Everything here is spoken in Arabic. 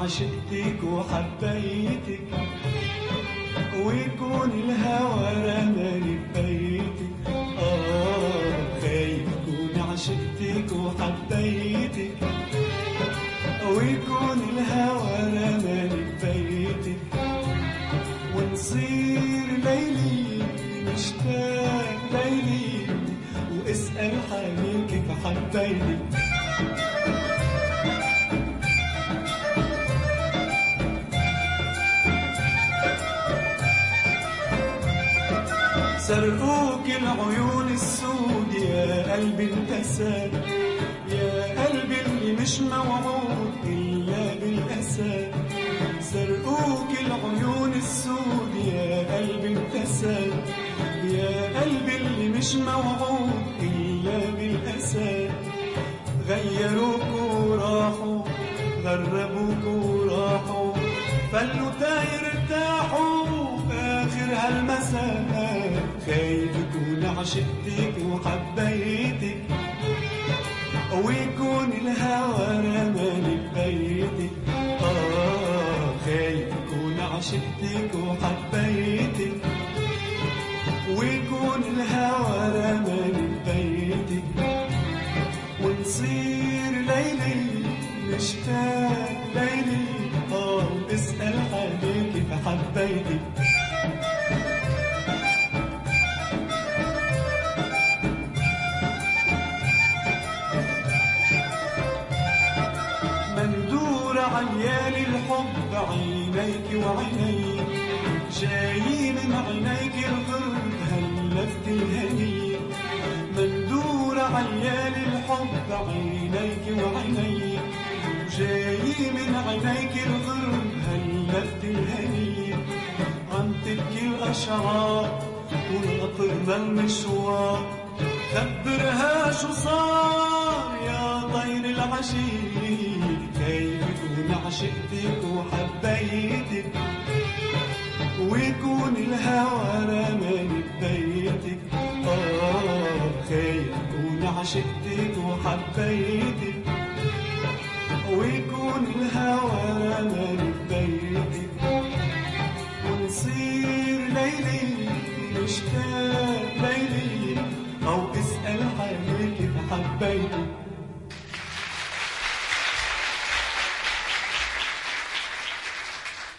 عشقتك وحبيتك، ويكون الهوى رماني ببيتك. خايف كون عشقتك وحبيتك، ويكون الهوى رماني ببيتك، ونصير ليلي مشتاق ليلي، واسأل حالي كيف حبيتك. سرقوك العيون السود يا قلبي انتسى، يا قلبي اللي مش موعود إلا بالأسى. سرقوك العيون السود يا قلبي انتسى، يا قلبي اللي مش موعود إلا بالأسى. غيروك وراحوا، غربوك وراحوا، فلوا تاير ارتاحوا في آخر هالمساء. خايف كون عشقتك وحبيتك، ويكون الهوى رماني ببيتك. خايف كون عشقتك وحبيتك، ويكون الهوى رماني ببيتك، ونصير ليلي مشتاق ليلي. اسأل حالي كيف حبيتك. مندور عيالي الحب عينيك وعيني، جاي من عينيك الغرب هلفت الهني. مندور عيالي الحب عينيك وعيني، جاي من عينيك الغرب هلفت الهني. عم تبكي الأشعار والقطر بالمشوار، خبرها شو صار يا طير العشيق. كيف كون عشقتك وحبيتك، ويكون الهوى رماني ببيتك. خايف كون عشقتك وحبيتك، ويكون الهوى رماني ببيتك، ونصير ليلي مشتاق ليلي. أو